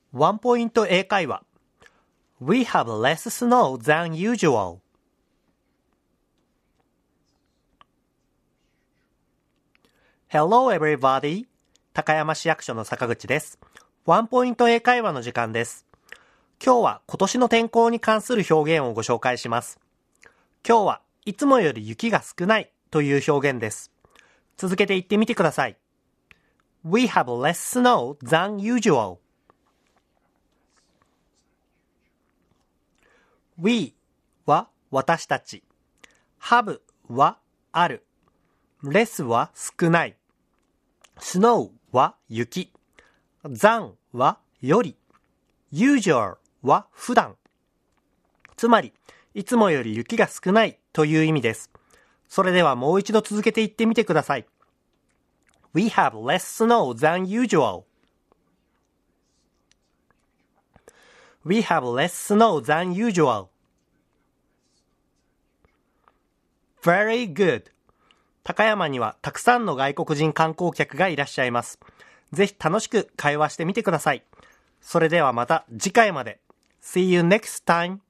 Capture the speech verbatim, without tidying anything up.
ワンポイント英会話 We have less snow than usual. Hello everybody. 高山市役所の坂口です。ワンポイント英会話の時間です。今日は今年の天候に関する表現をご紹介します。今日はいつもより雪が少ないという表現です。続けて言ってみてください。We have less snow than usual.We は私たち。have はある。less は少ない。snow は雪。than はより。usual は普段。つまり、いつもより雪が少ないという意味です。それではもう一度続けて言ってみてください。We have less snow than usual.We have less snow than usual. Very good. 高山にはたくさんの外国人観光客がいらっしゃいます。ぜひ楽しく会話してみてください。それではまた次回まで。See you next time.